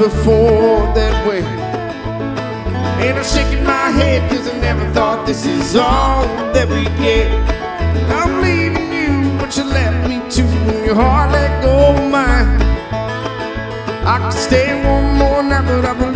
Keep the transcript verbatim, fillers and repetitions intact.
before that way. And I'm shaking my head cause I never thought this is all that we get. I'm leaving you, but you left me too, and your heart let go of mine. I could stay one more night, but I believe